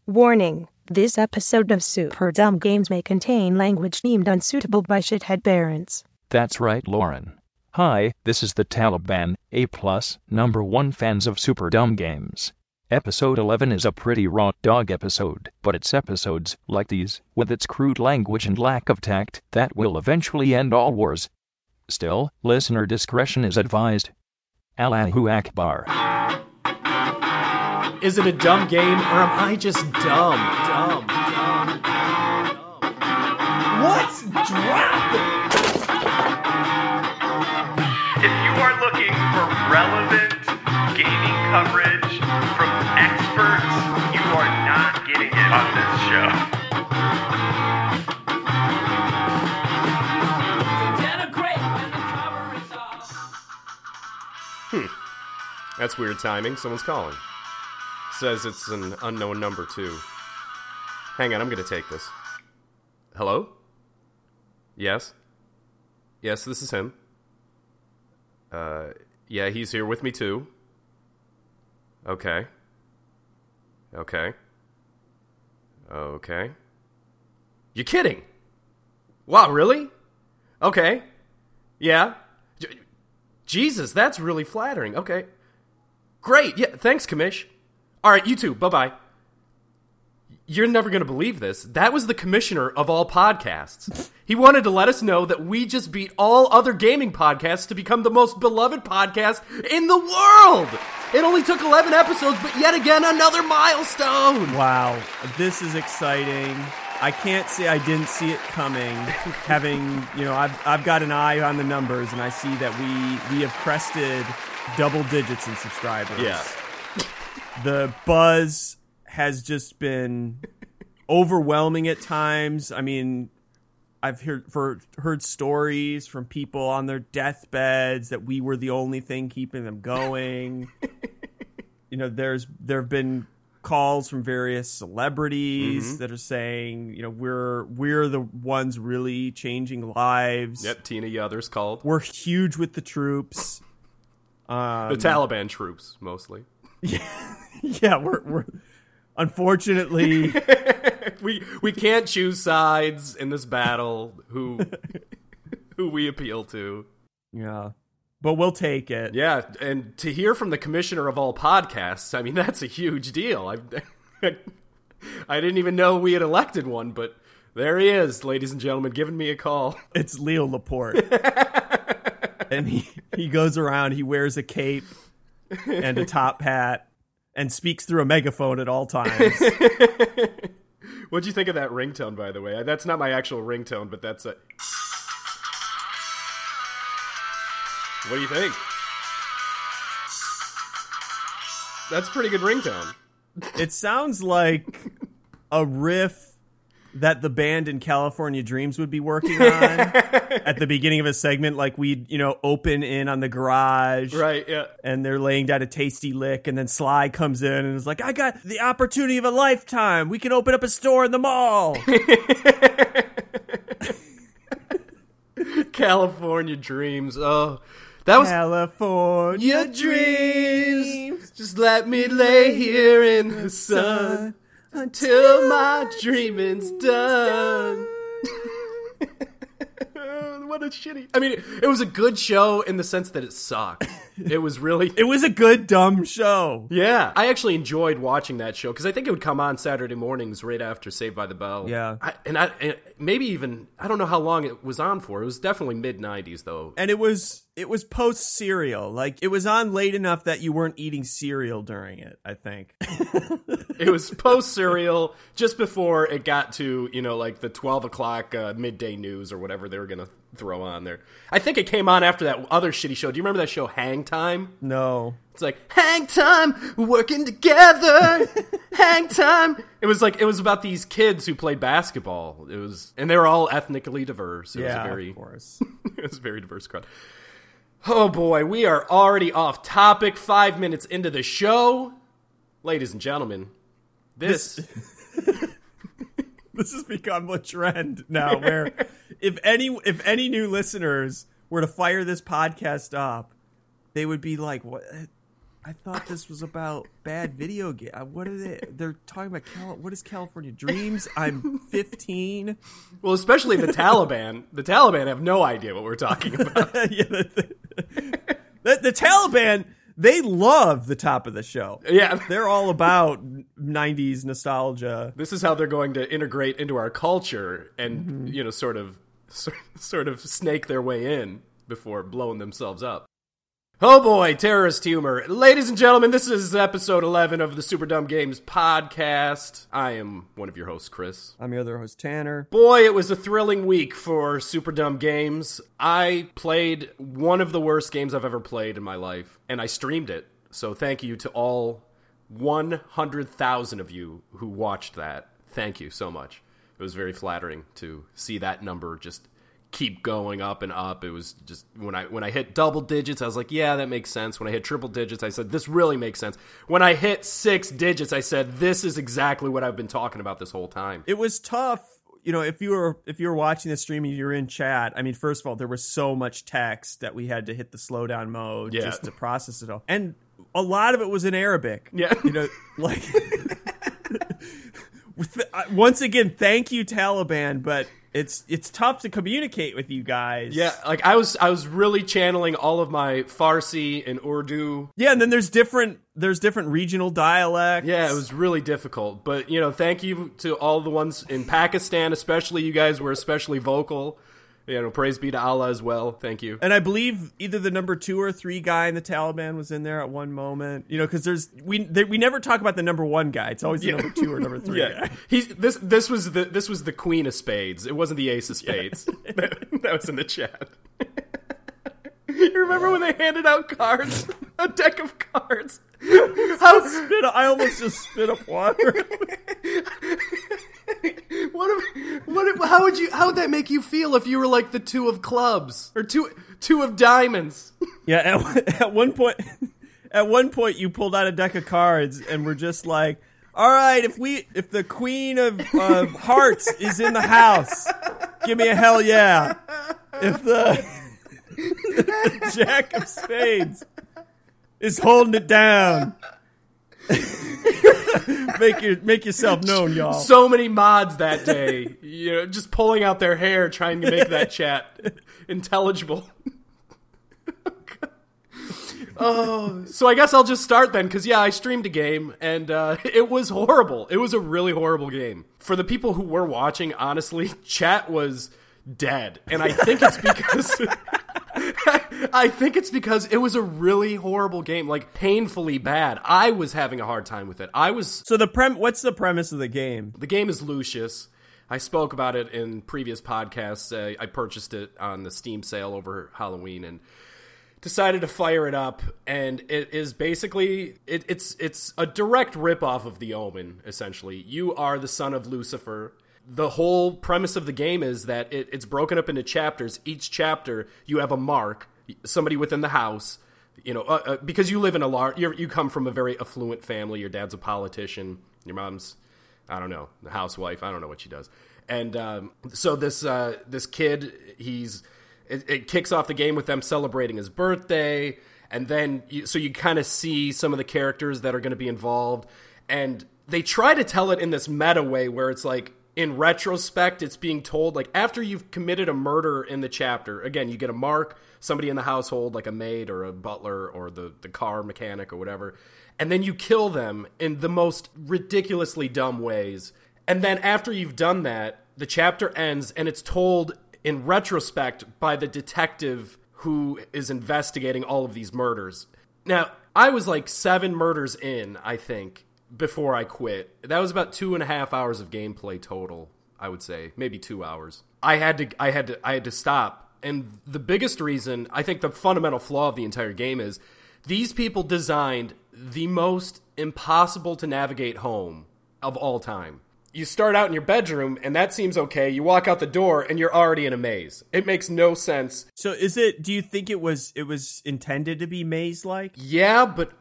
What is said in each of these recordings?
Warning, this episode of Super Dumb Games may contain language deemed unsuitable by shithead parents. That's right, Lauren. Hi, this is the Taliban, A+, #1 fans of Super Dumb Games. Episode 11 is a pretty raw dog episode, but it's episodes like these, with its crude language and lack of tact, that will eventually end all wars. Still, listener discretion is advised. Allahu Akbar. Is it a dumb game, or am I just dumb? What's dropping? If you are looking for relevant gaming coverage from experts, you are not getting it on this show. That's weird timing. Someone's calling. Says it's an unknown number, too. Hang on, I'm going to take this. Hello? Yes? Yes, this is him. Yeah, he's here with me, too. Okay. You're kidding! Wow, really? Okay. Yeah. Jesus, that's really flattering. Okay. Great. Yeah, thanks, Commish. All right, you too. Bye-bye. You're never going to believe this. That was the commissioner of all podcasts. He wanted to let us know that we just beat all other gaming podcasts to become the most beloved podcast in the world. It only took 11 episodes, but yet again, another milestone. Wow, this is exciting. I can't say I didn't see it coming. I've got an eye on the numbers, and I see that we have crested double digits in subscribers. Yeah. The buzz has just been overwhelming at times. I mean, I've heard stories from people on their deathbeds that we were the only thing keeping them going. There have been calls from various celebrities that are saying, we're the ones really changing lives. Yep, Tina Yothers called. We're huge with the troops. The Taliban troops, mostly. Yeah, we're unfortunately we can't choose sides in this battle. Who we appeal to? Yeah, but we'll take it. Yeah, and to hear from the commissioner of all podcasts, I mean, that's a huge deal. I didn't even know we had elected one, but there he is, ladies and gentlemen, giving me a call. It's Leo Laporte, and he goes around. He wears a cape and a top hat and speaks through a megaphone at all times. What'd you think of that ringtone, by the way? That's not my actual ringtone, but that's a... What do you think? That's a pretty good ringtone. It sounds like a riff that the band in California Dreams would be working on at the beginning of a segment, like we'd, open in on the garage. Right, yeah. And they're laying down a tasty lick, and then Sly comes in and is like, I got the opportunity of a lifetime. We can open up a store in the mall. California Dreams. Oh, that was... California Dreams. Just let me lay here in the sun until my dreaming's done. What a shitty... I mean, it was a good show in the sense that it sucked. It was really... It was a good, dumb show. Yeah. I actually enjoyed watching that show, because I think it would come on Saturday mornings right after Saved by the Bell. Yeah. And maybe even... I don't know how long it was on for. It was definitely mid-90s, though. And it was post-cereal. Like, it was on late enough that you weren't eating cereal during it, I think. It was post-cereal, just before it got to, like the 12 o'clock midday news or whatever they were going to throw on there. I think it came on after that other shitty show. Do you remember that show, Hang Time? No. It's like, hang time, we're working together, hang time. It was about these kids who played basketball. And they were all ethnically diverse. It was of course. It was a very diverse crowd. Oh boy, we are already off topic 5 minutes into the show. Ladies and gentlemen, this has become a trend now where if any new listeners were to fire this podcast up, they would be like, what? I thought this was about bad video game. What are they? They're talking about what is California Dreams? I'm 15. Well, especially the Taliban. The Taliban have no idea what we're talking about. Yeah, the Taliban, they love the top of the show. Yeah. They're all about 90s nostalgia. This is how they're going to integrate into our culture and, you know, sort of snake their way in before blowing themselves up. Oh boy, terrorist humor. Ladies and gentlemen, this is episode 11 of the Super Dumb Games podcast. I am one of your hosts, Chris. I'm your other host, Tanner. Boy, it was a thrilling week for Super Dumb Games. I played one of the worst games I've ever played in my life, and I streamed it. So thank you to all 100,000 of you who watched that. Thank you so much. It was very flattering to see that number just keep going up and up. It was just when I hit double digits, I was like, yeah, that makes sense. When I hit triple digits, I said, this really makes sense. When I hit 6 digits, I said, this is exactly what I've been talking about this whole time. It was tough. You know, if you were watching the stream and you're in chat, I mean, first of all, there was so much text that we had to hit the slowdown mode just to process it all. And a lot of it was in Arabic. Yeah. You know, like once again, thank you, Taliban, but it's tough to communicate with you guys. Yeah, like I was really channeling all of my Farsi and Urdu. Yeah, and then there's different regional dialects. Yeah, it was really difficult. But, you know, thank you to all the ones in Pakistan, especially. You guys were especially vocal. You know, praise be to Allah as well. Thank you. And I believe either the number 2 or 3 guy in the Taliban was in there at one moment. You know, because we never talk about the number 1 guy. It's always the number 2 or number 3 guy. This was the Queen of Spades. It wasn't the Ace of Spades. That was in the chat. You remember when they handed out cards, a deck of cards? I almost just spit up water. How would that make you feel if you were like the 2 of clubs or two of diamonds? Yeah, at one point you pulled out a deck of cards and were just like, all right, if the Queen of Hearts is in the house, give me a hell yeah. If the Jack of Spades is holding it down, make yourself known, y'all. So many mods that day, you know, just pulling out their hair trying to make that chat intelligible. Oh, so I guess I'll just start then, because I streamed a game, and it was horrible. It was a really horrible game. For the people who were watching, honestly, chat was dead, and I think it's because it was a really horrible game, like painfully bad. I was having a hard time with it. So what's the premise of the game? The game is Lucius. I spoke about it in previous podcasts. I purchased it on the Steam sale over Halloween and decided to fire it up, and it is basically it's a direct ripoff of The Omen. Essentially, you are the son of Lucifer. The whole premise of the game is that it's broken up into chapters. Each chapter, you have a mark, somebody within the house, you know, because you live in you come from a very affluent family. Your dad's a politician. Your mom's, I don't know, the housewife. I don't know what she does. And so this kid, it kicks off the game with them celebrating his birthday, and then you kind of see some of the characters that are going to be involved, and they try to tell it in this meta way where it's like, in retrospect, it's being told, like, after you've committed a murder in the chapter, again, you get a mark, somebody in the household, like a maid or a butler or the car mechanic or whatever, and then you kill them in the most ridiculously dumb ways. And then after you've done that, the chapter ends, and it's told in retrospect by the detective who is investigating all of these murders. Now, I was like 7 murders in, I think, before I quit. That was about 2.5 hours of gameplay total, I would say, maybe 2 hours. I had to stop. And the biggest reason, I think the fundamental flaw of the entire game is these people designed the most impossible to navigate home of all time. You start out in your bedroom, and that seems okay. You walk out the door, and you're already in a maze. It makes no sense. So do you think it was intended to be maze-like? Yeah, but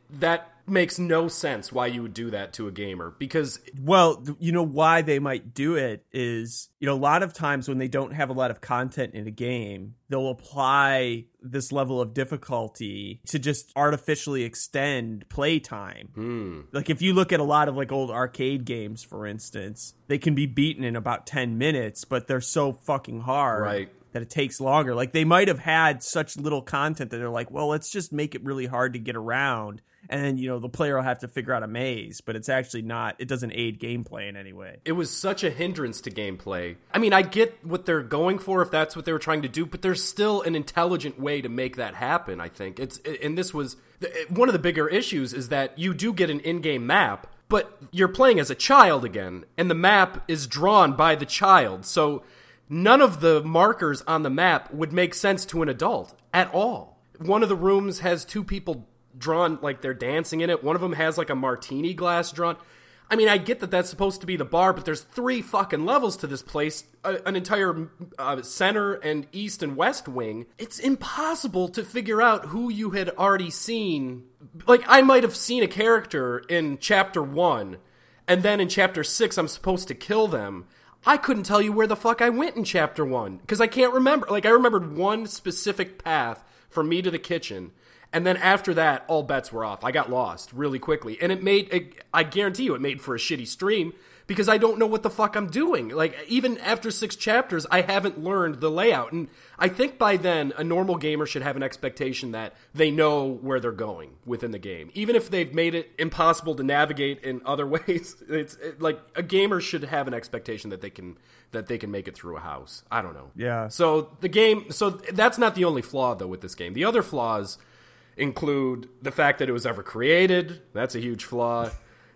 that makes no sense why you would do that to a gamer, because Well, you know why they might do it is, a lot of times when they don't have a lot of content in a game, they'll apply this level of difficulty to just artificially extend playtime. Like if you look at a lot of like old arcade games, for instance, they can be beaten in about 10 minutes, but they're so fucking hard. Right. That it takes longer. Like they might have had such little content that they're like, well, let's just make it really hard to get around. And then, the player will have to figure out a maze, but it's actually not, it doesn't aid gameplay in any way. it was such a hindrance to gameplay. I mean, I get what they're going for if that's what they were trying to do, but there's still an intelligent way to make that happen, I think. And this was one of the bigger issues, is that you do get an in-game map, but you're playing as a child again, and the map is drawn by the child. So none of the markers on the map would make sense to an adult at all. One of the rooms has two people drawn like they're dancing in it. One of them has like a martini glass drawn. I mean, I get that that's supposed to be the bar, but there's 3 fucking levels to this place, an entire center and east and west wing. It's impossible to figure out who you had already seen. Like, I might have seen a character in chapter 1, and then in chapter 6 I'm supposed to kill them. I couldn't tell you where the fuck I went in chapter 1, because I can't remember. Like, I remembered one specific path from me to the kitchen, and then after that, all bets were off. I got lost really quickly. And I guarantee you, it made for a shitty stream, because I don't know what the fuck I'm doing. Like, even after 6 chapters, I haven't learned the layout. And I think by then, a normal gamer should have an expectation that they know where they're going within the game. Even if they've made it impossible to navigate in other ways, like, a gamer should have an expectation that they can make it through a house. I don't know. Yeah. So that's not the only flaw, though, with this game. The other flaws include the fact that it was ever created. That's a huge flaw.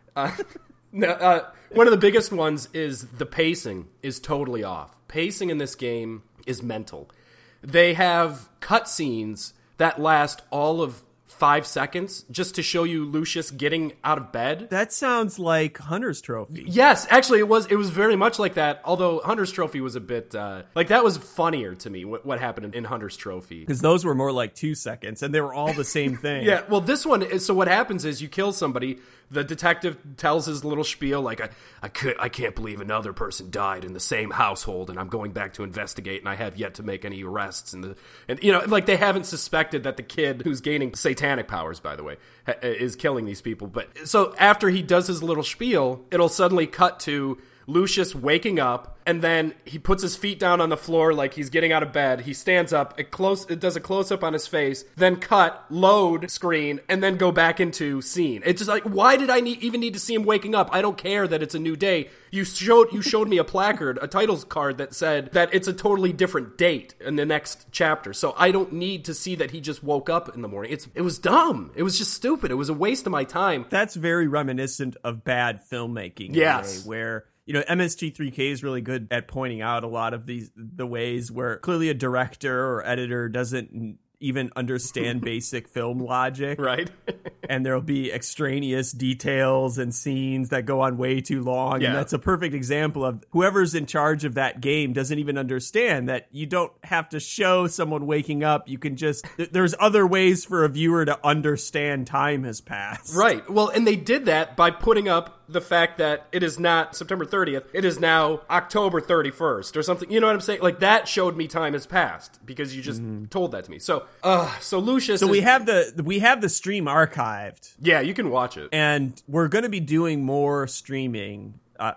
One of the biggest ones is the pacing is totally off. Pacing in this game is mental. They have cutscenes that last all of 5 seconds just to show you Lucius getting out of bed. That sounds like Hunter's Trophy. Yes, actually it was very much like that, although Hunter's Trophy was a bit like, that was funnier to me, what happened in Hunter's Trophy. Because those were more like 2 seconds, and they were all the same thing. Yeah, well, this one is, so what happens is you kill somebody, the detective tells his little spiel, like, I can't believe another person died in the same household, and I'm going back to investigate, and I have yet to make any arrests. And like, they haven't suspected that the kid, who's gaining satanic powers, by the way, is killing these people. But so after he does his little spiel, it'll suddenly cut to Lucius waking up, and then he puts his feet down on the floor like he's getting out of bed. He stands up, it does a close-up on his face, then cut, load screen, and then go back into scene. It's just like, why did I even need to see him waking up? I don't care that it's a new day. You showed me a placard, a titles card that said that it's a totally different date in the next chapter. So I don't need to see that he just woke up in the morning. It was dumb. It was just stupid. It was a waste of my time. That's very reminiscent of bad filmmaking. Yes. Where MST3K is really good at pointing out a lot of the ways where clearly a director or editor doesn't even understand basic film logic. Right. And there'll be extraneous details and scenes that go on way too long. Yeah. And that's a perfect example of whoever's in charge of that game doesn't even understand that you don't have to show someone waking up. You can just, there's other ways for a viewer to understand time has passed. Right. Well, and they did that by putting up the fact that it is not September 30th, it is now October 31st or something. You know what I'm saying? Like, that showed me time has passed because you just told that to me. So Lucius. So we have the stream archived. Yeah, you can watch it. And we're going to be doing more streaming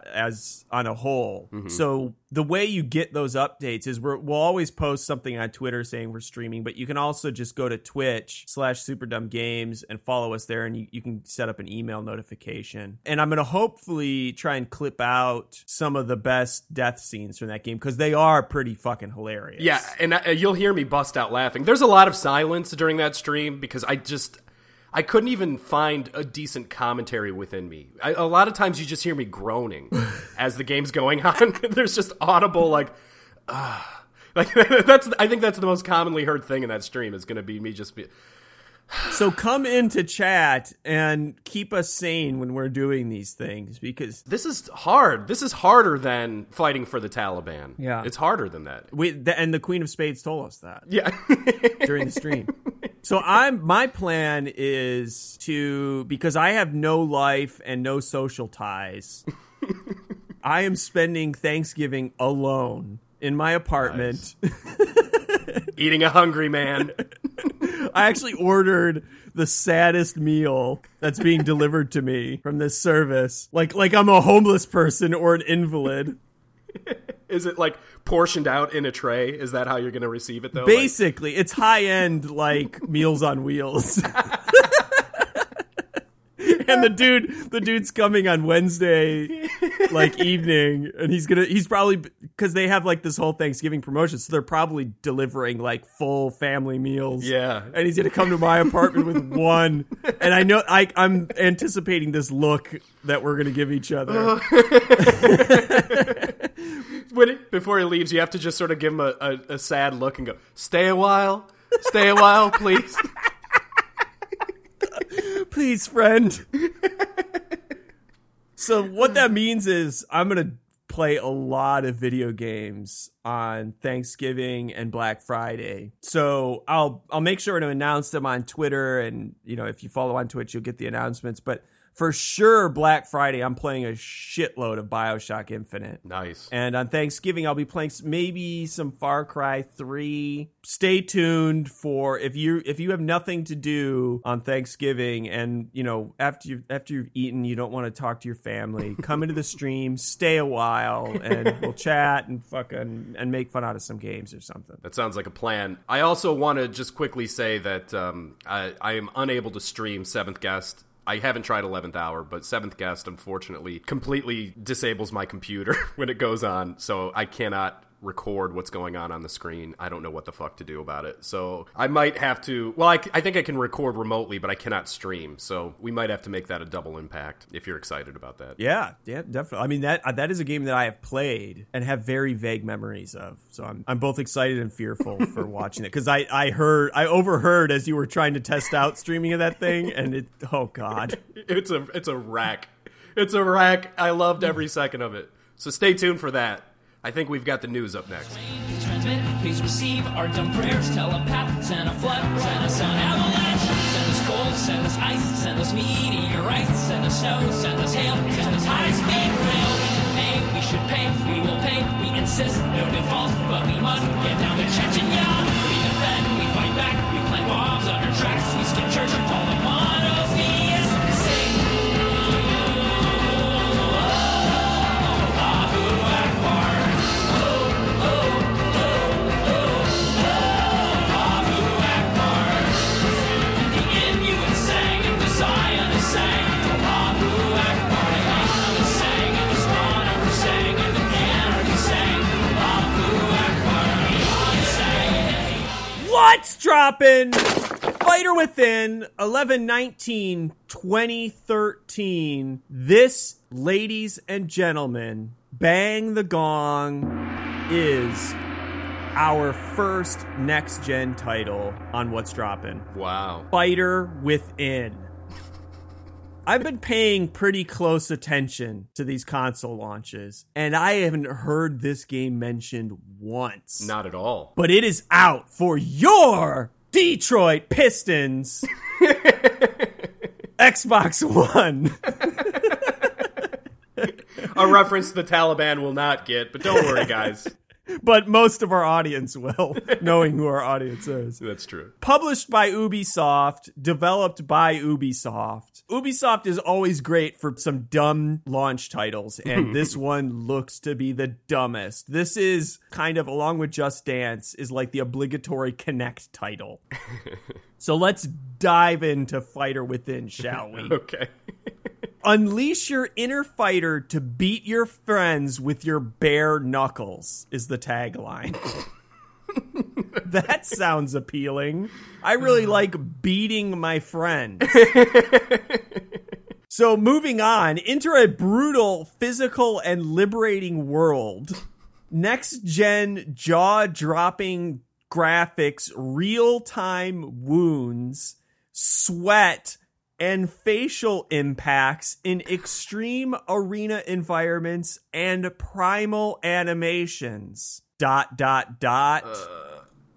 as on a whole. Mm-hmm. So the way you get those updates is we'll always post something on Twitter saying we're streaming, but you can also just go to Twitch/SuperDumbGames and follow us there, and you can set up an email notification. And I'm going to hopefully try and clip out some of the best death scenes from that game, because they are pretty fucking hilarious. Yeah, and you'll hear me bust out laughing. There's a lot of silence during that stream because I couldn't even find a decent commentary within me. A lot of times you just hear me groaning as the game's going on. There's just audible, like I think that's the most commonly heard thing in that stream is going to be me just be. So come into chat and keep us sane when we're doing these things, because this is hard. This is harder than fighting for the Taliban. Yeah. It's harder than that. And the Queen of Spades told us that. Yeah. During the stream. So my plan is because I have no life and no social ties, I am spending Thanksgiving alone in my apartment. Nice. Eating a hungry man. I actually ordered the saddest meal that's being delivered to me from this service. Like I'm a homeless person or an invalid. Is it like portioned out in a tray? Is that how you're going to receive it though? Basically, it's high-end like Meals on Wheels. And the dude's coming on Wednesday, like evening, and he's probably, because they have like this whole Thanksgiving promotion, so they're probably delivering like full family meals. Yeah. And he's gonna come to my apartment with one, and I know I'm anticipating this look that we're gonna give each other. Before he leaves, you have to just sort of give him a sad look and go, stay a while, please. Please, friend. So what that means is I'm going to play a lot of video games on Thanksgiving and Black Friday. So I'll make sure to announce them on Twitter, and if you follow on Twitch, you'll get the announcements. But for sure, Black Friday, I'm playing a shitload of BioShock Infinite. Nice. And on Thanksgiving, I'll be playing maybe some Far Cry 3. Stay tuned for if you have nothing to do on Thanksgiving, and after you've eaten, you don't want to talk to your family. Come into the stream, stay a while, and we'll chat and and make fun out of some games or something. That sounds like a plan. I also want to just quickly say that I am unable to stream Seventh Guest. I haven't tried 11th Hour, but 7th Guest, unfortunately, completely disables my computer when it goes on, so I cannot record what's going on the screen. I don't know what the fuck to do about it. So I might have to... Well, I think I can record remotely, but I cannot stream, so we might have to make that a double impact if you're excited about that. Yeah, definitely. I mean, that is a game that I have played and have very vague memories of, so I'm both excited and fearful for watching it, because I overheard as you were trying to test out streaming of that thing, and oh god. It's a wreck. It's a wreck. I loved every second of it. So stay tuned for that. I think we've got the news up next. Transmit, please receive our dumb prayers. Telepath, send a flood, send us an avalanche. Send us cold, send us ice, send us meteorites, send us snow, send us hail, send us high-speed rail. We should pay, we will pay, we insist, no default, but we must get down to Chechnya. We defend, we fight back, we plant bombs under tracks, we skip church and call the monotheists. Sing. What's dropping? Fighter Within 11/19/2013. This, ladies and gentlemen, Bang the Gong, is our first next-gen title on What's Dropping. Wow. Fighter Within. I've been paying pretty close attention to these console launches, and I haven't heard this game mentioned once. Not at all. But it is out for your Detroit Pistons Xbox One. A reference the Taliban will not get, but don't worry, guys. But most of our audience will, knowing who our audience is. That's true. Published by Ubisoft, developed by Ubisoft. Ubisoft is always great for some dumb launch titles, and this one looks to be the dumbest. This is kind of, along with Just Dance, is like the obligatory Kinect title. So let's dive into Fighter Within, shall we? Okay. Unleash your inner fighter to beat your friends with your bare knuckles is the tagline. That sounds appealing. I really like beating my friends. So moving on, enter a brutal, physical, and liberating world. Next-gen, jaw-dropping graphics, real-time wounds, sweat, and facial impacts in extreme arena environments and primal animations. ...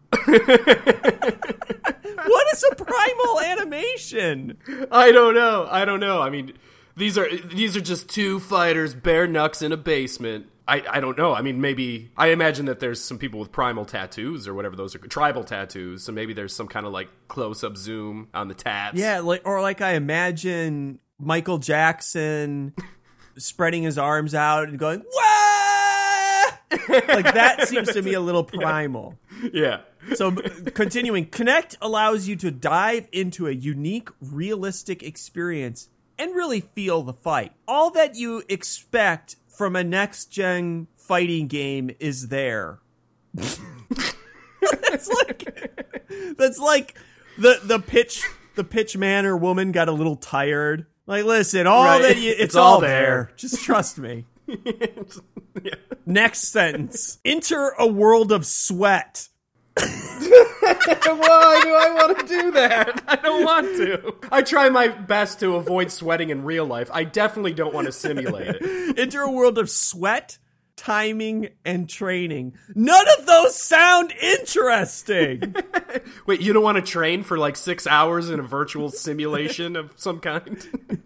What is a primal animation? I don't know. I mean, these are just two fighters, bare knucks in a basement. I don't know. I mean, maybe I imagine that there's some people with primal tattoos or whatever those are, tribal tattoos. So maybe there's some kind of like close up zoom on the tats. Yeah, like I imagine Michael Jackson spreading his arms out and going, "Wah!" Like that seems to me a little primal. Yeah. So continuing, Kinect allows you to dive into a unique, realistic experience and really feel the fight. All that you expect from a next-gen fighting game is there. That's like the pitch man or woman got a little tired. Like, listen, it's all there. Just trust me. Yeah. Next sentence. Enter a world of sweat. Why do I want to do that? I don't want to. I try my best to avoid sweating in real life. I definitely don't want to simulate it. Enter a world of sweat, timing, and training. None of those sound interesting. Wait, you don't want to train for like 6 hours in a virtual simulation of some kind?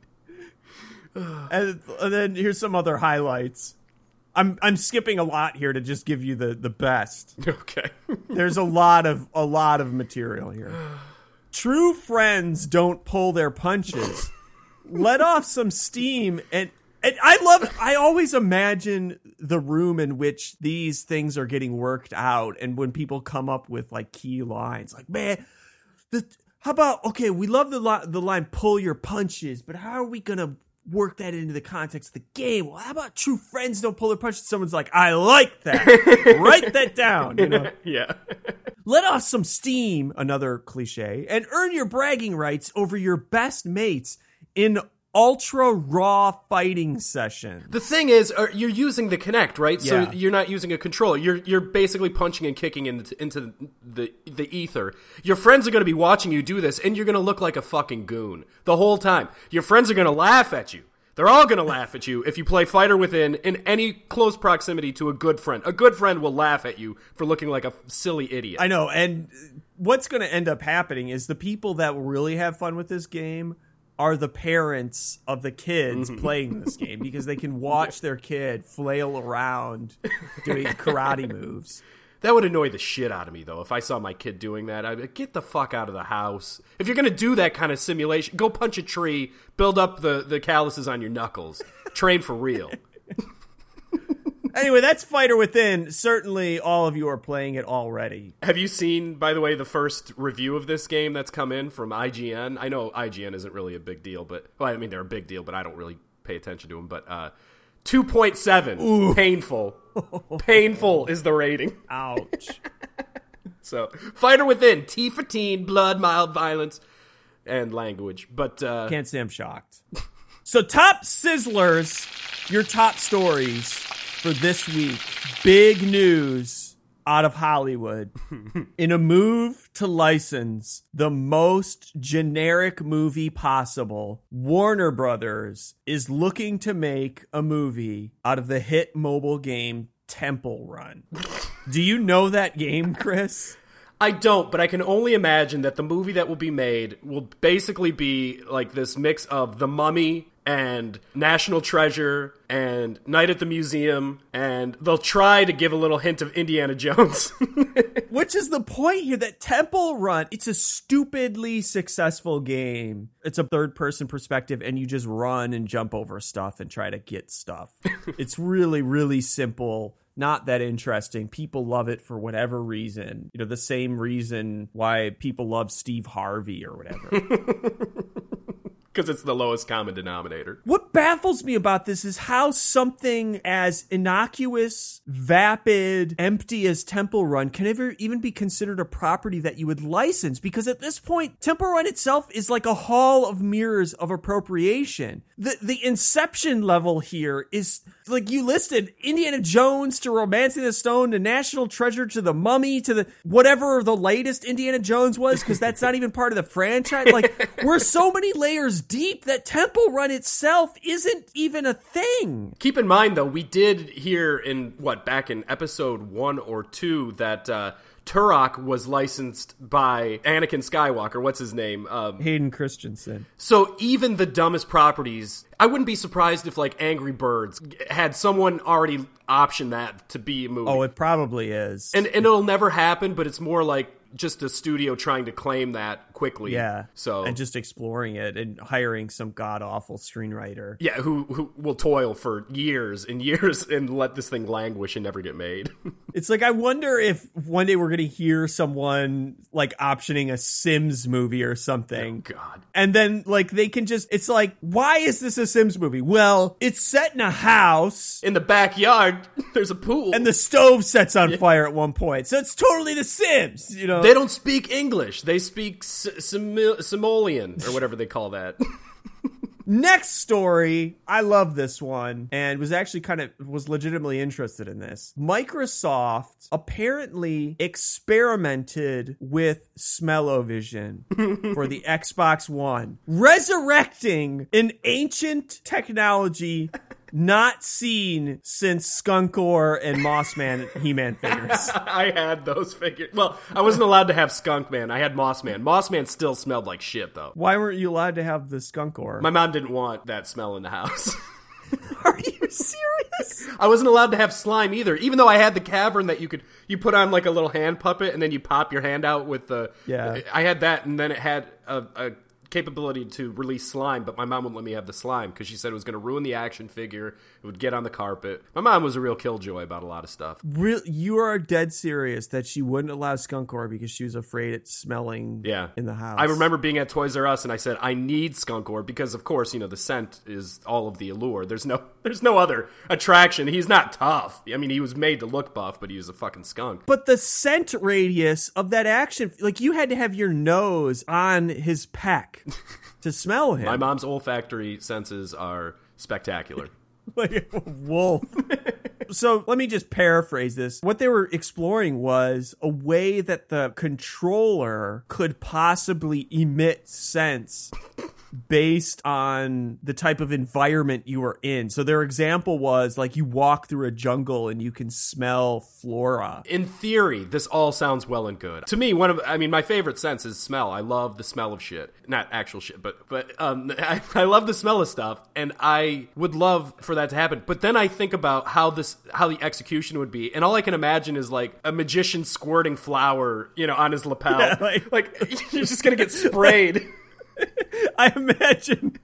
and then here's some other highlights. I'm skipping a lot here to just give you the best. Okay. There's a lot of material here. True friends don't pull their punches. Let off some steam and I always imagine the room in which these things are getting worked out, and when people come up with like key lines, like, man, how about, okay, we love the line pull your punches, but how are we gonna work that into the context of the game? Well, how about true friends don't pull their punches? Someone's like, I like that. Write that down. You know? Yeah. Let off some steam, another cliche, and earn your bragging rights over your best mates in ultra raw fighting session. The thing is, you're using the Kinect, right? Yeah. So you're not using a controller. You're basically punching and kicking into the ether. Your friends are going to be watching you do this, and you're going to look like a fucking goon the whole time. Your friends are going to laugh at you. They're all going to laugh at you if you play Fighter Within in any close proximity to a good friend. A good friend will laugh at you for looking like a silly idiot. I know, and what's going to end up happening is the people that will really have fun with this game are the parents of the kids playing this game, because they can watch their kid flail around doing karate moves. That would annoy the shit out of me, though. If I saw my kid doing that, I'd be like, get the fuck out of the house. If you're going to do that kind of simulation, go punch a tree, build up the calluses on your knuckles. Train for real. Anyway, that's Fighter Within. Certainly all of you are playing it already. Have you seen, by the way, the first review of this game that's come in from IGN? I know IGN isn't really a big deal, but... Well, I mean, they're a big deal, but I don't really pay attention to them. But 2.7. Ooh. Painful. Painful is the rating. Ouch. So, Fighter Within. T for teen, blood, mild violence, and language. But... Can't say I'm shocked. So, top sizzlers, your top stories for this week. Big news out of Hollywood. In a move to license the most generic movie possible, Warner Brothers is looking to make a movie out of the hit mobile game Temple Run. Do you know that game, Chris? I don't, but I can only imagine that the movie that will be made will basically be like this mix of The Mummy and National Treasure and Night at the Museum, and they'll try to give a little hint of Indiana Jones. Which is the point here, that Temple Run, it's a stupidly successful game. It's a third-person perspective, and you just run and jump over stuff and try to get stuff. It's really, really simple. Not that interesting. People love it for whatever reason. You know, the same reason why people love Steve Harvey or whatever. Because it's the lowest common denominator. What baffles me about this is how something as innocuous, vapid, empty as Temple Run can ever even be considered a property that you would license. Because at this point, Temple Run itself is like a hall of mirrors of appropriation. The inception level here is, like you listed, Indiana Jones to Romancing the Stone to National Treasure to The Mummy to the whatever the latest Indiana Jones was, because that's not even part of the franchise. Like, we're so many layers deep that Temple Run itself isn't even a thing. Keep in mind, though, we did hear back in episode 1 or 2 that Turok was licensed by Anakin Skywalker. What's his name? Hayden Christensen. So even the dumbest properties, I wouldn't be surprised if like Angry Birds had someone already option that to be a movie. Oh, it probably is. And it'll never happen, but it's more like just a studio trying to claim that quickly. Yeah. So and just exploring it and hiring some god awful screenwriter. Yeah, who will toil for years and years and let this thing languish and never get made. It's like, I wonder if one day we're going to hear someone like optioning a Sims movie or something. Oh, God. And then like they can just, it's like, why is this a Sims movie? Well, it's set in a house. In the backyard, there's a pool. And the stove sets on fire at one point. So it's totally the Sims, you know? They don't speak English. They speak Somalian, or whatever they call that. Next story, I love this one, and was actually was legitimately interested in this. Microsoft apparently experimented with smell-o-vision for the Xbox One, resurrecting an ancient technology not seen since Skunkor and Mossman He-Man figures. I had those figures. Well, I wasn't allowed to have Skunkman. I had Mossman. Mossman still smelled like shit, though. Why weren't you allowed to have the Skunkor? My mom didn't want that smell in the house. Are you serious? I wasn't allowed to have slime either, even though I had the cavern that you put on like a little hand puppet and then you pop your hand out with the... Yeah. I had that, and then it had a capability to release slime, but my mom wouldn't let me have the slime because she said it was going to ruin the action figure. It would get on the carpet. My mom was a real killjoy about a lot of stuff. You are dead serious that she wouldn't allow Skunkor because she was afraid it's smelling in the house. I remember being at Toys R Us and I said, I need Skunkor because, of course, the scent is all of the allure. There's no other attraction. He's not tough. I mean, he was made to look buff, but he was a fucking skunk. But the scent radius of that action, like you had to have your nose on his peck to smell him. My mom's olfactory senses are spectacular. Like a wolf. So let me just paraphrase this. What they were exploring was a way that the controller could possibly emit scents based on the type of environment you were in. So their example was like you walk through a jungle and you can smell flora. In theory, this all sounds well and good. To me, my favorite sense is smell. I love the smell of shit. Not actual shit, but I love the smell of stuff, and I would love for that to happen. But then I think about how the execution would be, and all I can imagine is like a magician squirting flour, on his lapel. Yeah, like you're just gonna get sprayed. I imagine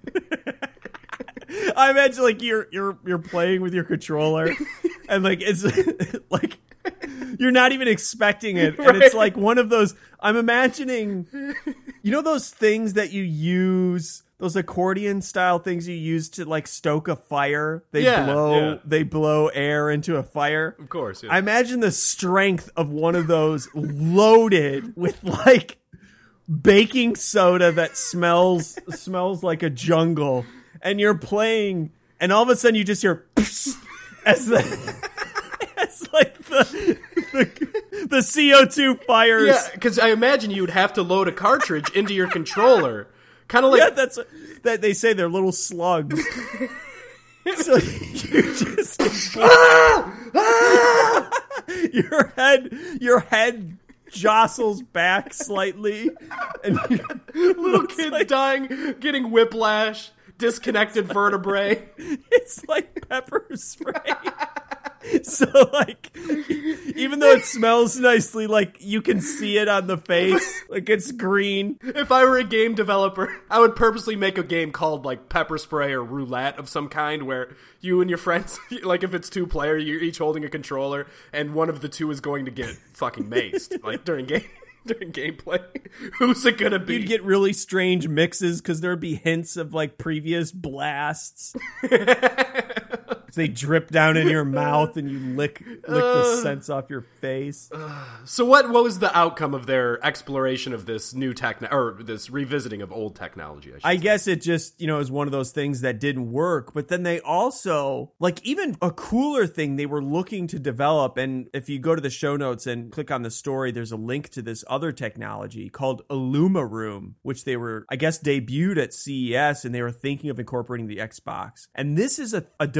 like you're playing with your controller and like it's like you're not even expecting it, and it's like one of those, I'm imagining, those things that you use, those accordion style things you use to like stoke a fire. They blow air into a fire. Of course. Yeah. I imagine the strength of one of those loaded with like baking soda that smells like a jungle, and you're playing, and all of a sudden you just hear as like the CO2 fires. Yeah, because I imagine you would have to load a cartridge into your controller, kind of like that they say they're little slugs. So you just your head jostles back slightly, and little kids dying, getting whiplash, disconnected vertebrae. It's like pepper spray. So like, even though it smells nicely, like you can see it on the face, like it's green. If I were a game developer, I would purposely make a game called like Pepper Spray or Roulette of some kind, where you and your friends, like if it's 2-player, you're each holding a controller, and one of the two is going to get fucking maced, like during gameplay. Who's it gonna be? You'd get really strange mixes because there'd be hints of like previous blasts. They drip down in your mouth and you lick the scents off your face. So what was the outcome of their exploration of this new or this revisiting of old technology? I guess it just, is one of those things that didn't work. But then they also, like, even a cooler thing they were looking to develop. And if you go to the show notes and click on the story, there's a link to this other technology called IllumaRoom, which they were, I guess, debuted at CES, and they were thinking of incorporating the Xbox. And this is a device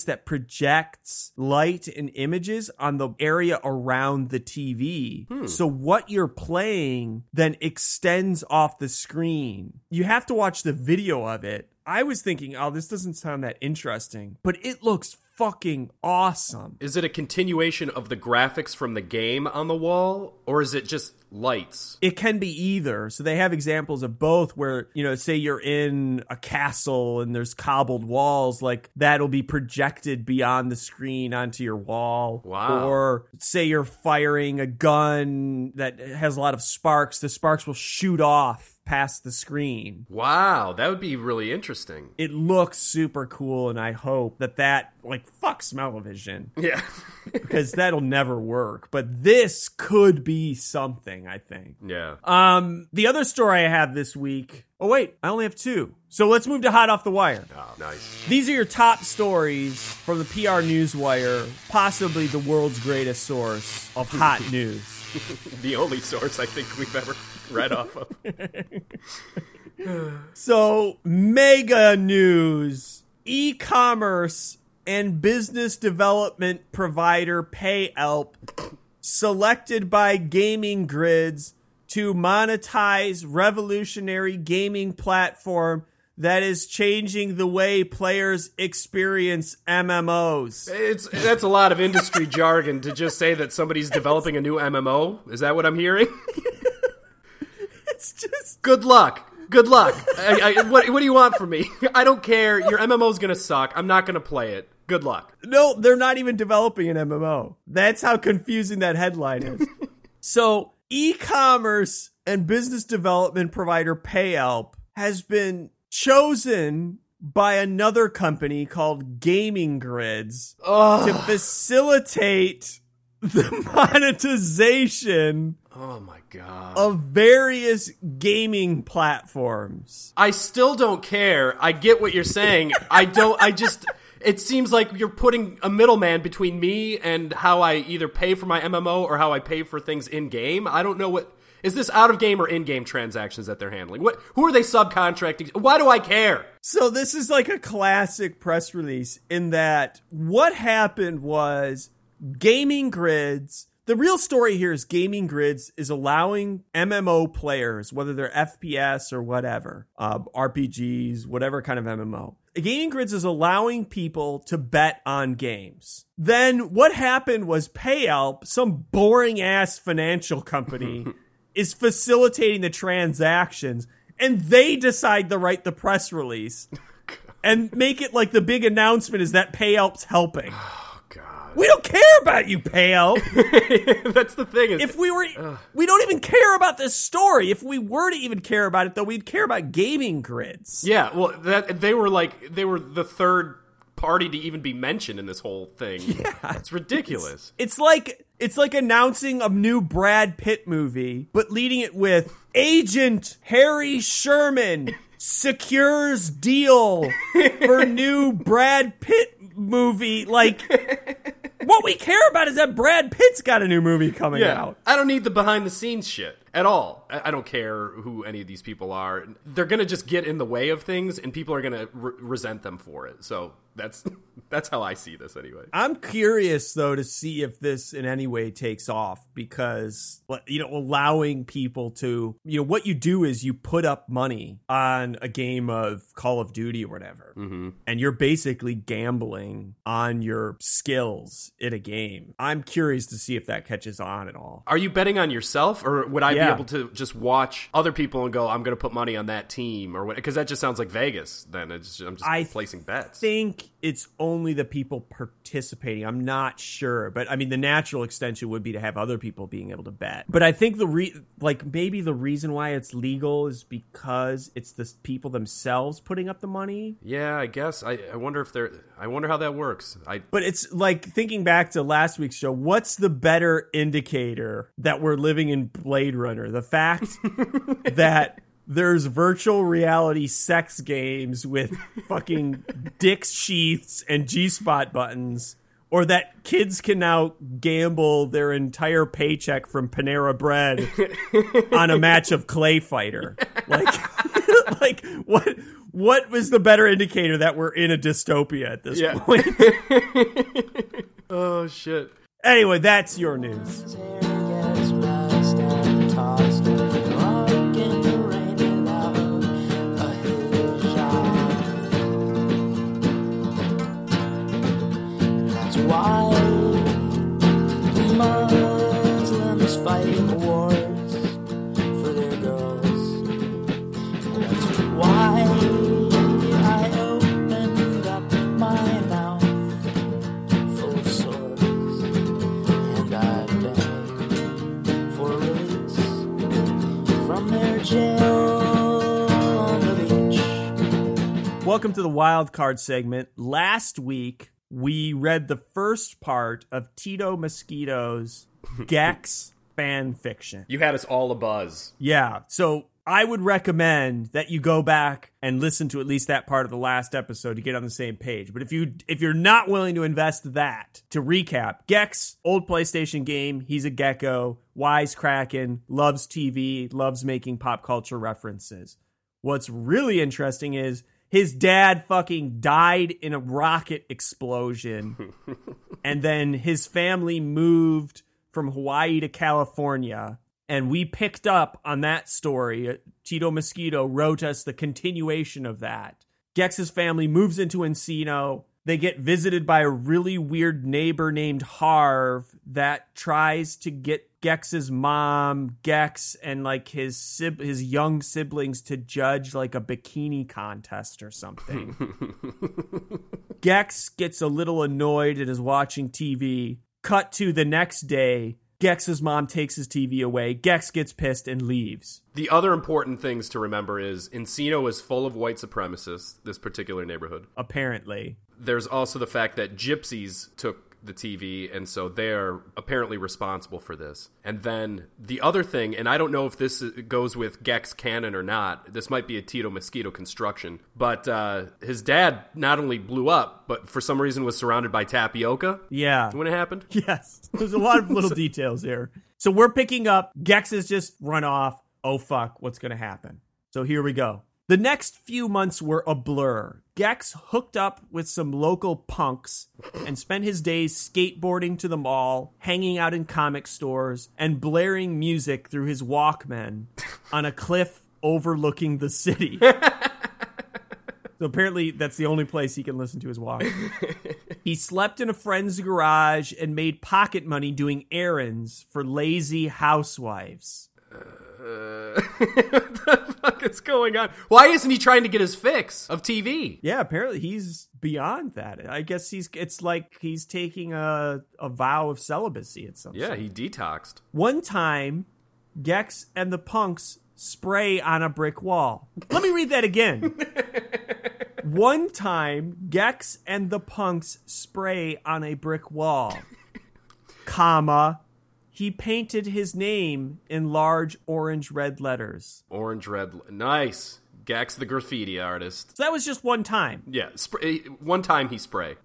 device that projects light and images on the area around the TV. So what you're playing then extends off the screen. You have to watch the video of it. I was thinking, oh, this doesn't sound that interesting, but it looks fucking awesome. Is it a continuation of the graphics from the game on the wall, or is it just lights? It can be either. So they have examples of both where, you know, say you're in a castle and there's cobbled walls, like that'll be projected beyond the screen onto your wall. Wow. Or say you're firing a gun that has a lot of sparks, the sparks will shoot off past the screen. Wow, that would be really interesting. It looks super cool, and I hope that like, fuck smell-o-vision. Yeah. Because that'll never work. But this could be something, I think. Yeah. The other story I have this week... Oh, wait, I only have two. So let's move to Hot Off the Wire. Oh, nice. These are your top stories from the PR Newswire, possibly the world's greatest source of hot news. The only source I think we've ever read off of. So, mega news. E-commerce and business development provider PayElp selected by Gaming Grids to monetize revolutionary gaming platform that is changing the way players experience MMOs. That's a lot of industry jargon to just say that somebody's developing a new MMO. Is that what I'm hearing? It's just... Good luck. Good luck. What do you want from me? I don't care. Your MMO's gonna suck. I'm not gonna play it. Good luck. No, they're not even developing an MMO. That's how confusing that headline is. So, e-commerce and business development provider PayElp has been chosen by another company called Gaming Grids to facilitate the monetization Oh my god. of various gaming platforms. I still don't care. I get what you're saying. It seems like you're putting a middleman between me and how I either pay for my MMO or how I pay for things in-game. I don't know what... Is this out-of-game or in-game transactions that they're handling? Who are they subcontracting? Why do I care? So this is like a classic press release in that what happened was Gaming Grids... The real story here is Gaming Grids is allowing MMO players, whether they're FPS or whatever, RPGs, whatever kind of MMO. Gaming Grids is allowing people to bet on games. Then what happened was PayElp, some boring-ass financial company, is facilitating the transactions, and they decide to write the press release and make it like the big announcement is that PayElp's helping. We don't care about you, PayElp. That's the thing. If we don't even care about this story. If we were to even care about it, though, we'd care about Gaming Grids. Yeah, well, they were the third party to even be mentioned in this whole thing. Yeah, it's ridiculous. It's like announcing a new Brad Pitt movie, but leading it with Agent Harry Sherman secures deal for new Brad Pitt movie. Like, what we care about is that Brad Pitt's got a new movie coming out. I don't need the behind the scenes shit at all. I don't care who any of these people are. They're going to just get in the way of things, and people are going to resent them for it. So that's how I see this anyway. I'm curious, though, to see if this in any way takes off because, you know, allowing people to, you know, what you do is you put up money on a game of Call of Duty or whatever, and you're basically gambling on your skills in a game. I'm curious to see if that catches on at all. Are you betting on yourself, or would I be able to just watch other people and go, I'm going to put money on that team, or what? Because that just sounds like Vegas. Then I'm just placing bets. I think it's only the people participating. I'm not sure, but I mean, the natural extension would be to have other people being able to bet. But I think maybe the reason why it's legal is because it's the people themselves putting up the money. Yeah, I guess. I wonder how that works. But it's like thinking back to last week's show. What's the better indicator that we're living in Blade Runner? The fact that there's virtual reality sex games with fucking dick sheaths and G-spot buttons, or that kids can now gamble their entire paycheck from Panera Bread on a match of Clay Fighter. Like What was the better indicator that we're in a dystopia at this point? Oh, shit. Anyway, that's your news. Why Muslims fight wars for their girls. And that's why I opened up my mouth full of swords. And I begged for release from their jail on the beach. Welcome to the wild card segment. Last week, we read the first part of Tito Mosquito's Gex fan fiction. You had us all abuzz. Yeah, so I would recommend that you go back and listen to at least that part of the last episode to get on the same page. But if you're not willing to invest that, to recap, Gex, old PlayStation game, he's a gecko, wisecracking, loves TV, loves making pop culture references. What's really interesting is his dad fucking died in a rocket explosion. And then his family moved from Hawaii to California. And we picked up on that story. Tito Mosquito wrote us the continuation of that. Gex's family moves into Encino. They get visited by a really weird neighbor named Harv that tries to get Gex's mom, Gex, and like his young siblings to judge like a bikini contest or something. Gex gets a little annoyed and is watching TV. Cut to the next day. Gex's mom takes his TV away. Gex gets pissed and leaves. The other important things to remember is Encino is full of white supremacists, this particular neighborhood. Apparently. There's also the fact that gypsies took the TV, and so they're apparently responsible for this. And then the other thing, and I don't know if this goes with Gex canon or not, this might be a Tito Mosquito construction, but his dad not only blew up, but for some reason was surrounded by tapioca. Yeah. When it happened? Yes. There's a lot of little details here. So we're picking up, Gex has just run off. Oh fuck, what's going to happen? So here we go. The next few months were a blur. Gex hooked up with some local punks and spent his days skateboarding to the mall, hanging out in comic stores, and blaring music through his Walkman on a cliff overlooking the city. So apparently that's the only place he can listen to his Walkman. He slept in a friend's garage and made pocket money doing errands for lazy housewives. What the fuck is going on? Why isn't he trying to get his fix of TV? Yeah, apparently he's beyond that. I guess it's like he's taking a vow of celibacy at some Yeah, point. he detoxed. One time, Gex and the punks spray on a brick wall. Let me read that again. One time, Gex and the punks spray on a brick wall, comma, he painted his name in large orange-red letters. Orange-red. Nice. Gex the graffiti artist. So that was just one time. Yeah, one time he spray.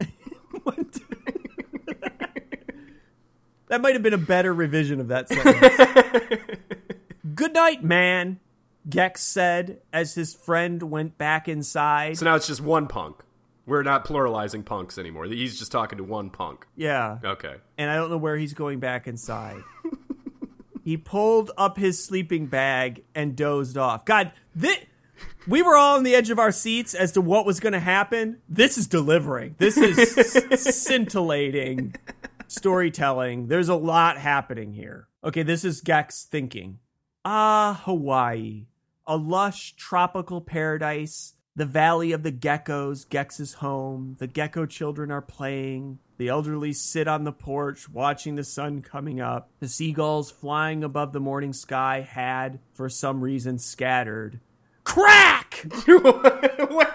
That might have been a better revision of that sentence. Good night, man, Gex said as his friend went back inside. So now it's just one punk. We're not pluralizing punks anymore. He's just talking to one punk. Yeah. Okay. And I don't know where he's going back inside. He pulled up his sleeping bag and dozed off. God, we were all on the edge of our seats as to what was going to happen. This is delivering. This is scintillating storytelling. There's a lot happening here. Okay, this is Gex thinking. Ah, Hawaii. A lush tropical paradise. The Valley of the Geckos, Gex's home. The gecko children are playing. The elderly sit on the porch watching the sun coming up. The seagulls flying above the morning sky had, for some reason, scattered. Crack! What?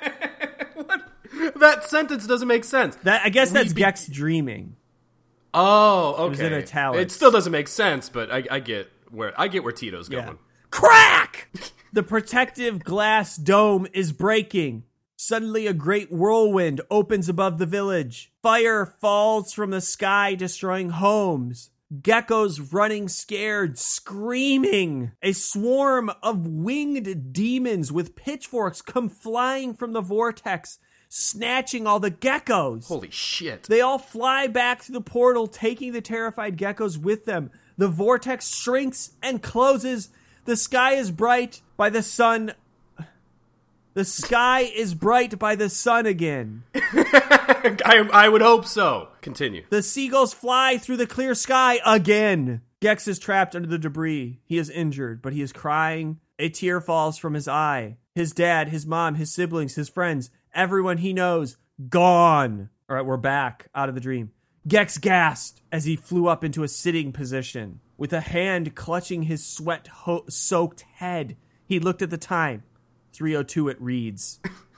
That sentence doesn't make sense. I guess that's Gex dreaming. Oh, okay. It was in italics. It still doesn't make sense, but I get where Tito's going. Yeah. Crack! The protective glass dome is breaking. Suddenly a great whirlwind opens above the village. Fire falls from the sky, destroying homes. geckos running scared, screaming. A swarm of winged demons with pitchforks come flying from the vortex, snatching all the geckos. Holy shit. They all fly back through the portal, taking the terrified geckos with them. The vortex shrinks and closes. The sky is bright by the sun. The sky is bright by the sun again. I would hope so. Continue. The seagulls fly through the clear sky again. Gex is trapped under the debris. He is injured, but he is crying. A tear falls from his eye. His dad, his mom, his siblings, his friends, everyone he knows, gone. All right, we're back out of the dream. Gex gasped as he flew up into a sitting position. With a hand clutching his sweat-soaked head, he looked at the time. 3:02 it reads.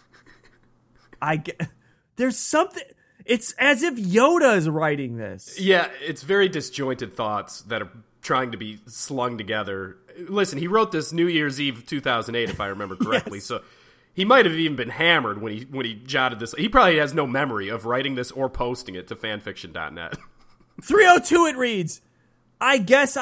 There's something. It's as if Yoda is writing this. Yeah, it's very disjointed thoughts that are trying to be slung together. Listen, he wrote this New Year's Eve 2008, if I remember correctly. Yes. So he might have even been hammered when he jotted this. He probably has no memory of writing this or posting it to fanfiction.net. 3:02 it reads. I guess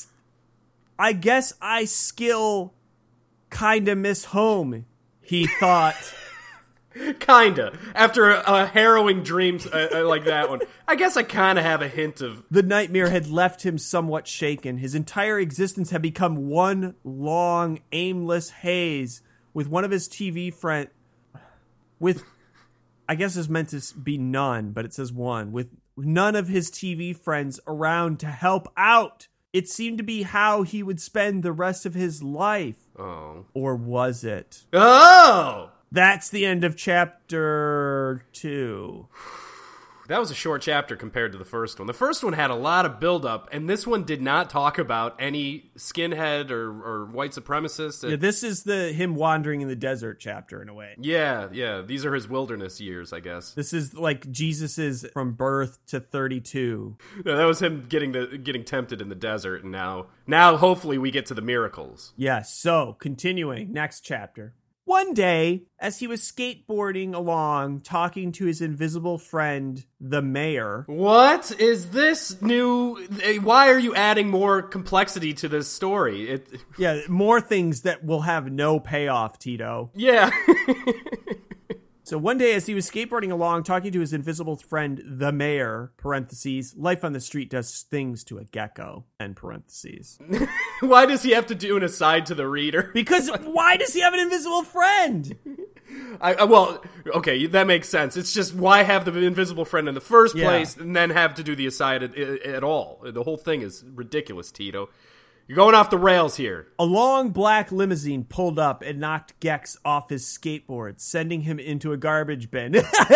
I skill kinda miss home, he thought. Kinda. After a harrowing dream like that one, I guess I kinda have a hint of... The nightmare had left him somewhat shaken. His entire existence had become one long, aimless haze, with one of his TV friend... With... I guess it's meant to be none, but it says one. With none of his TV friends around to help out. It seemed to be how he would spend the rest of his life. Oh. Or was it? Oh! That's the end of chapter 2. That was a short chapter compared to the first one. The first one had a lot of buildup, and this one did not talk about any skinhead or white supremacists. Yeah, this is him wandering in the desert chapter in a way. Yeah. These are his wilderness years, I guess. This is like Jesus's from birth to 32. No, that was him getting tempted in the desert, and now hopefully we get to the miracles. Yes, so continuing, next chapter. One day, as he was skateboarding along, talking to his invisible friend, the mayor... What is this new... Why are you adding more complexity to this story? Yeah, more things that will have no payoff, Tito. Yeah. So one day, as he was skateboarding along, talking to his invisible friend, the mayor, parentheses, life on the street does things to a gecko, end parentheses. Why does he have to do an aside to the reader? Because why does he have an invisible friend? Well, okay, that makes sense. It's just why have the invisible friend in the first place and then have to do the aside at all? The whole thing is ridiculous, Tito. You're going off the rails here. A long black limousine pulled up and knocked Gex off his skateboard, sending him into a garbage bin.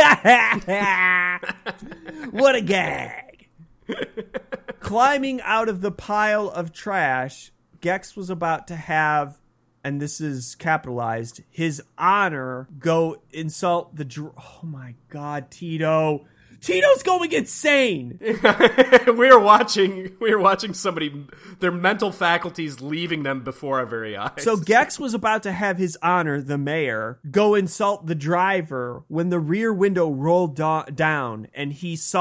What a gag. Climbing out of the pile of trash, Gex was about to have, and this is capitalized, his honor go insult the... Oh my God, Tito. Tito's going insane. We were watching somebody, their mental faculties leaving them before our very eyes. So Gex was about to have his honor, the mayor, go insult the driver when the rear window rolled down and he saw ...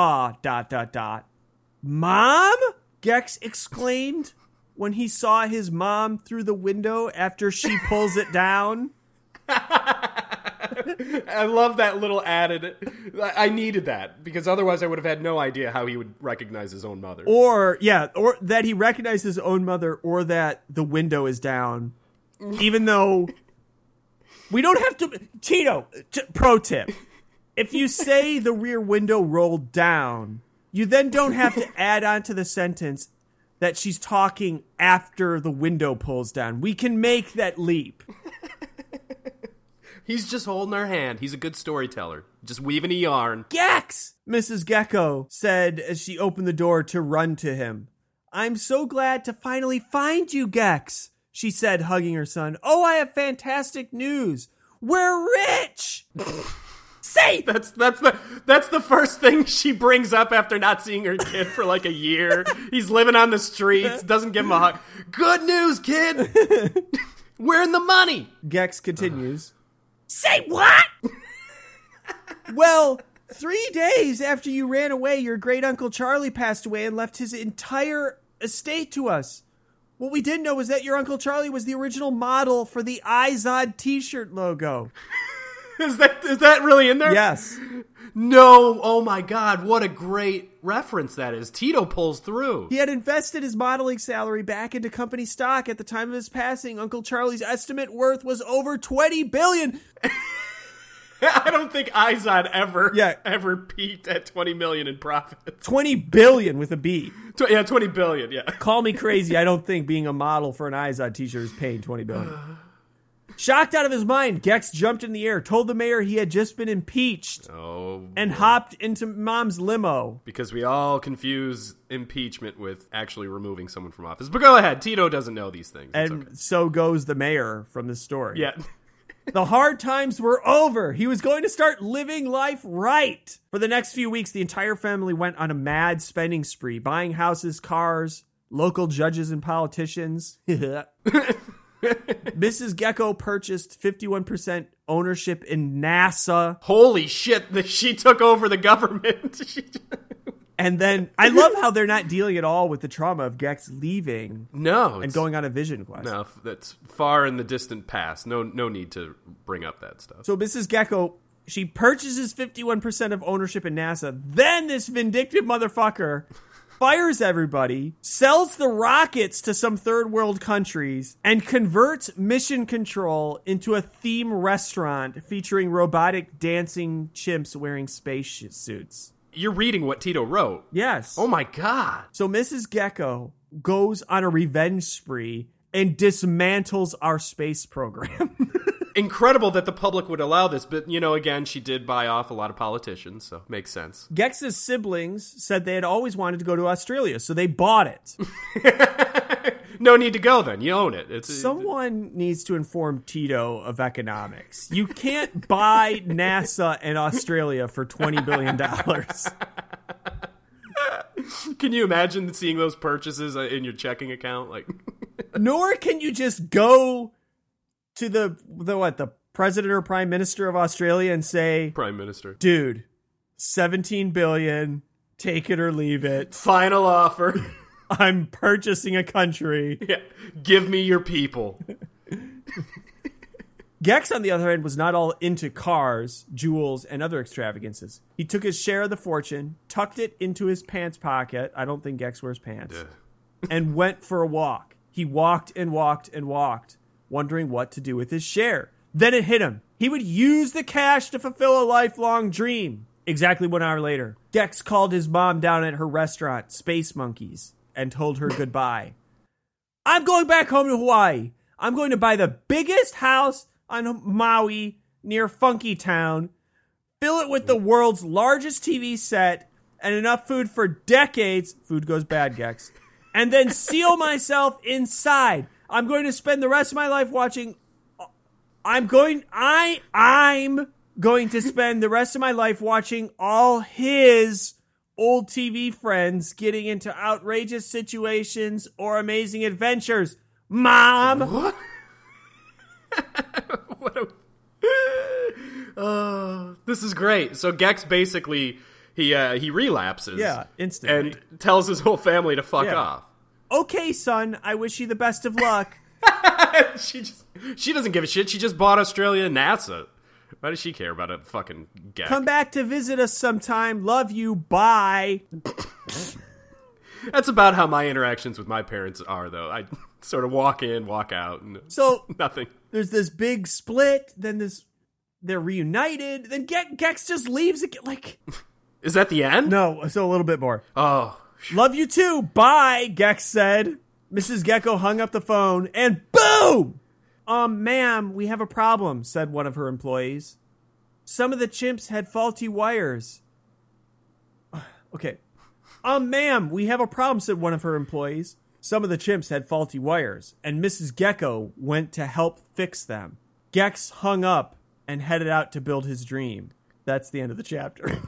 Mom? Gex exclaimed when he saw his mom through the window after she pulls it down. I love that little added. I needed that because otherwise I would have had no idea how he would recognize his own mother. Or that he recognized his own mother, or that the window is down. Even though we don't have to... Tito, pro tip. If you say the rear window rolled down, you then don't have to add on to the sentence that she's talking after the window pulls down. We can make that leap. He's just holding our hand. He's a good storyteller. Just weaving a yarn. Gex! Mrs. Gecko said as she opened the door to run to him. I'm so glad to finally find you, Gex, she said, hugging her son. Oh, I have fantastic news. We're rich! Say! That's the first thing she brings up after not seeing her kid for like a year. He's living on the streets, doesn't give him a hug. Good news, kid! We're in the money! Gex continues. Say what? Well, 3 days after you ran away, your great uncle Charlie passed away and left his entire estate to us. What we didn't know was that your Uncle Charlie was the original model for the Izod t-shirt logo. Is that really in there? Yes. No. Oh my God. What a great reference that is. Tito pulls through. He had invested his modeling salary back into company stock. At the time of his passing, Uncle Charlie's estimate worth was over $20 billion. I don't think Izod ever peaked at 20 million in profits. 20 billion with a B. 20 billion, yeah. Call me crazy. I don't think being a model for an Izod t-shirt is paying 20 billion. Shocked out of his mind, Gex jumped in the air, told the mayor he had just been impeached, and hopped into Mom's limo. Because we all confuse impeachment with actually removing someone from office. But go ahead. Tito doesn't know these things. And so goes the mayor from the story. Yeah. The hard times were over. He was going to start living life right. For the next few weeks, the entire family went on a mad spending spree, buying houses, cars, local judges and politicians. Mrs. Gecko purchased 51% ownership in NASA. Holy shit, she took over the government. And then, I love how they're not dealing at all with the trauma of Gex leaving. No. And going on a vision quest. No, that's far in the distant past. No need to bring up that stuff. So Mrs. Gecko, she purchases 51% of ownership in NASA. Then this vindictive motherfucker fires everybody, sells the rockets to some third world countries, and converts Mission Control into a theme restaurant featuring robotic dancing chimps wearing space suits. You're reading what Tito wrote. Yes. Oh my God. So Mrs. Gecko goes on a revenge spree and dismantles our space program. Incredible that the public would allow this, but, again, she did buy off a lot of politicians, so makes sense. Gex's siblings said they had always wanted to go to Australia, so they bought it. No need to go then. You own it. Someone needs to inform Tito of economics. You can't buy NASA and Australia for $20 billion. Can you imagine seeing those purchases in your checking account? Nor can you just go to the president or prime minister of Australia and say, Prime Minister, dude, 17 billion, take it or leave it. Final offer. I'm purchasing a country. Yeah, give me your people. Gex, on the other hand, was not all into cars, jewels, and other extravagances. He took his share of the fortune, tucked it into his pants pocket. I don't think Gex wears pants. And went for a walk. He walked and walked and walked, wondering what to do with his share. Then it hit him. He would use the cash to fulfill a lifelong dream. Exactly 1 hour later, Gex called his mom down at her restaurant, Space Monkeys, and told her goodbye. I'm going back home to Hawaii. I'm going to buy the biggest house on Maui near Funky Town, fill it with the world's largest TV set and enough food for decades. Food goes bad, Gex. And then seal myself inside. I'm going to spend the rest of my life watching. I'm going to spend the rest of my life watching all his old TV friends getting into outrageous situations or amazing adventures. Mom! What? This is great. So Gex basically, he relapses. Yeah, instantly. And tells his whole family to fuck off. Okay, son, I wish you the best of luck. She doesn't give a shit. She just bought Australia and NASA. Why does she care about a fucking Gex? Come back to visit us sometime. Love you. Bye. That's about how my interactions with my parents are, though. I sort of walk in, walk out, and so nothing. There's this big split. Then they're reunited. Then Gex just leaves again. Is that the end? No, so a little bit more. Oh, love you too. Bye. Gex said. Mrs. Gecko hung up the phone, and boom. Ma'am, we have a problem, said one of her employees. Some of the chimps had faulty wires. Okay. Ma'am, we have a problem, said one of her employees. Some of the chimps had faulty wires, and Mrs. Gecko went to help fix them. Gex hung up and headed out to build his dream. That's the end of the chapter.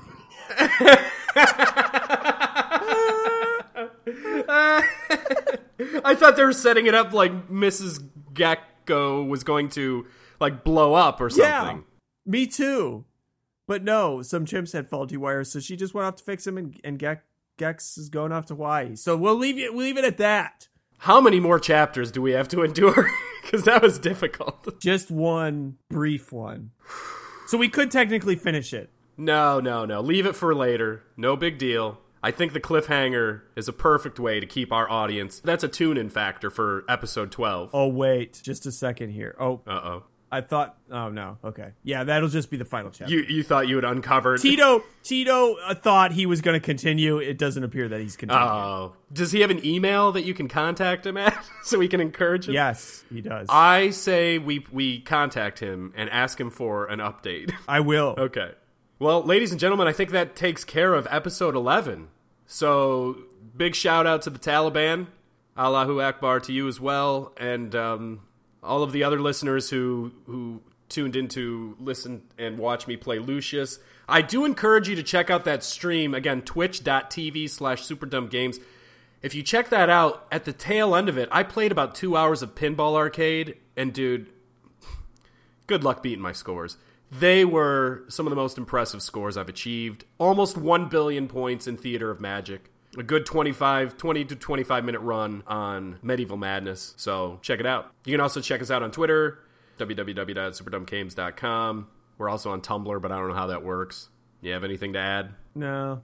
I thought they were setting it up like Mrs. Gecko was going to blow up or something. Yeah, me too. But no, some chimps had faulty wires, so she just went off to fix them, and Gex is going off to Hawaii. So we'll leave it at that. How many more chapters do we have to endure? Because that was difficult. Just one brief one. So we could technically finish it. No. Leave it for later. No big deal. I think the cliffhanger is a perfect way to keep our audience. That's a tune-in factor for episode 12. Oh, wait. Just a second here. Oh. Uh-oh. I thought... Oh, no. Okay. Yeah, that'll just be the final chapter. You thought you had uncovered... Tito thought he was going to continue. It doesn't appear that he's continuing. Oh. Does he have an email that you can contact him at so we can encourage him? Yes, he does. I say we contact him and ask him for an update. I will. Okay. Well, ladies and gentlemen, I think that takes care of episode 11. So, big shout out to the Taliban. Allahu Akbar to you as well. And all of the other listeners who tuned in to listen and watch me play Lucius. I do encourage you to check out that stream. Again, twitch.tv/SuperDumbGames. If you check that out, at the tail end of it, I played about 2 hours of Pinball Arcade. And dude, good luck beating my scores. They were some of the most impressive scores I've achieved. Almost 1 billion points in Theater of Magic. A good 20 to 25 minute run on Medieval Madness. So check it out. You can also check us out on Twitter, www.superdumbgames.com. We're also on Tumblr, but I don't know how that works. You have anything to add? No.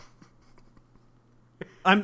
I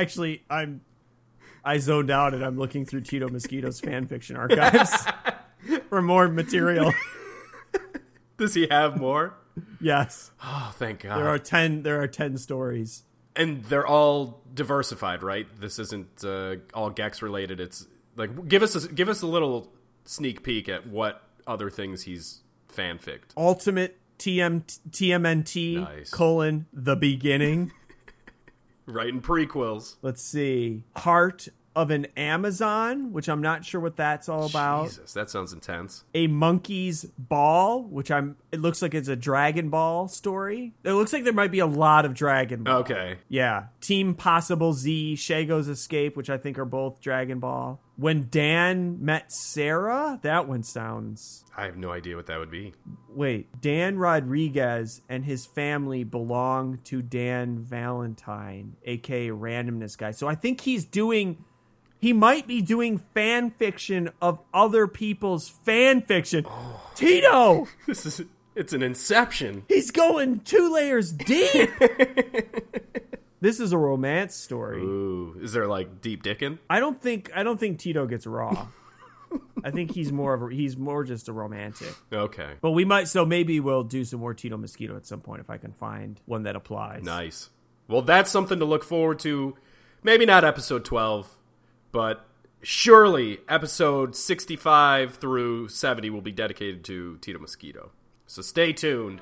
zoned out and I'm looking through Tito Mosquito's fanfiction archives for more material. Does he have more? Yes. Oh, thank God. There are 10 stories. And they're all diversified, right? This isn't all Gex related. It's like give us a little sneak peek at what other things he's fanficked. Ultimate TMNT Nice. The beginning. Writing prequels. Let's see. Heart of an Amazon, which I'm not sure what that's all about. Jesus, that sounds intense. A Monkey's Ball, which it looks like it's a Dragon Ball story. It looks like there might be a lot of Dragon Ball. Okay. Yeah. Team Possible Z, Shago's Escape, which I think are both Dragon Ball. When Dan Met Sarah, that one sounds... I have no idea what that would be. Wait, Dan Rodriguez and his family belong to Dan Valentine, a.k.a. Randomness Guy. So I think he might be doing fan fiction of other people's fan fiction. Oh. Tito! It's an inception. He's going 2 layers deep! This is a romance story. Ooh, is there like deep dickin'? I don't think Tito gets raw. I think he's more just a romantic. Okay. But maybe we'll do some more Tito Mosquito at some point if I can find one that applies. Nice. Well, that's something to look forward to. Maybe not episode 12, but surely episode 65 through 70 will be dedicated to Tito Mosquito. So stay tuned.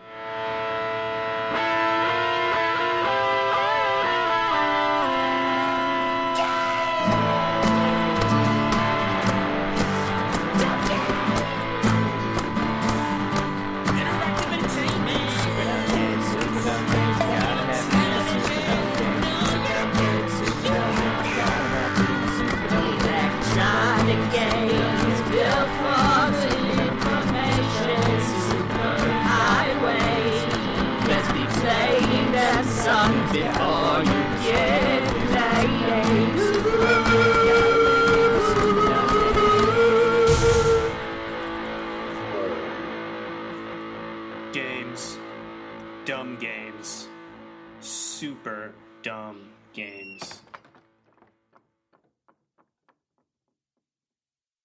Before you get Games. Dumb games. Super dumb games.